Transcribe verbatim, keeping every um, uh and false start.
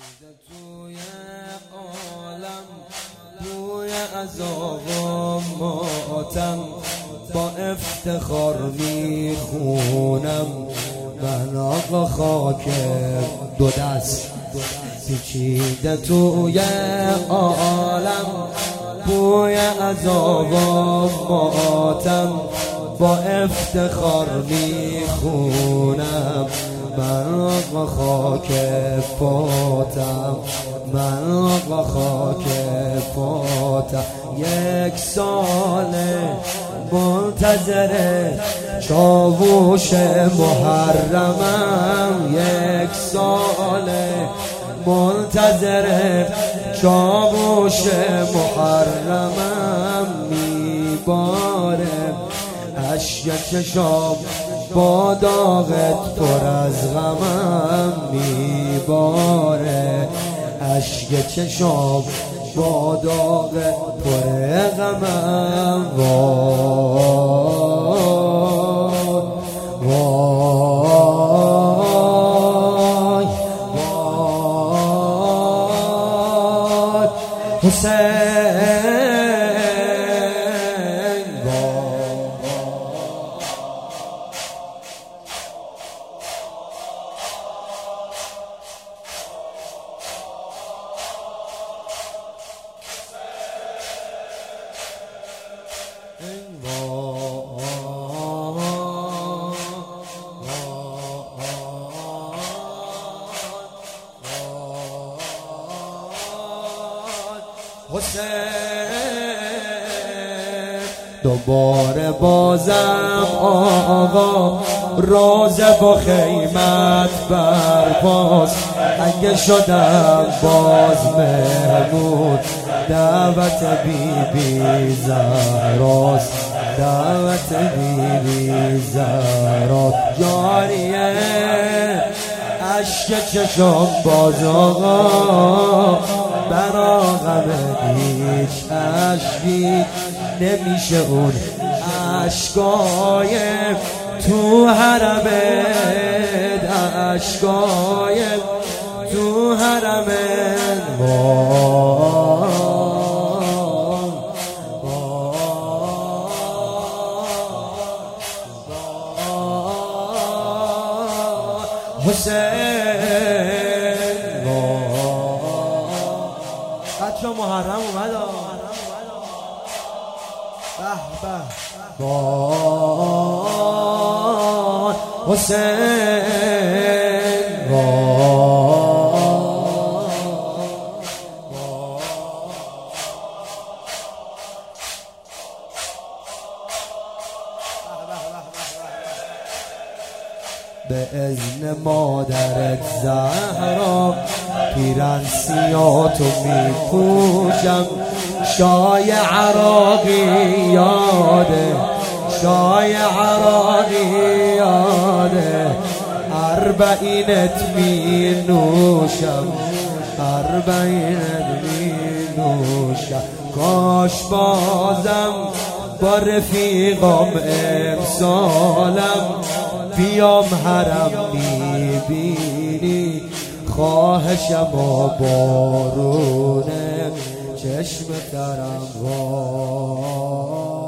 توی عالم بوی عذاب و ماتم با افتخار میخونم من آقا خاک دو دست پیچیده توی عالم بوی عذاب و ماتم با افتخار میخونم من آقا خاک پاتم من آقا خاک پاتم یک سال منتظر چاووش محرمم یک سال منتظر چاووش محرمم میباره اشک چشام با داغت پر از غمم میباره اشک چشام با داغت پر غمم وای وای وای حسین حسین دوباره بازم آقا روز با خیمت برپاس اگه شدم باز مهمون دعوت بی بی زهراست دعوت بی بی زهراست جاریه اشک چشم باز آقا برا غمت هیچ اشکی نمیشه اون اشکای تو حرمت اشکای تو حرمت وای حسین بچه محرم اومد به به وای حسین به اذن مادرت زهرا پیرن سیاتو میپوشم شای عراقی یاده شای عراقی یاده اربعینت می نوشم اربعینت می نوشم کاش بازم با رفیقام امسالم بیام حرم میبینی خواهشم و بارونه چشم ترم وای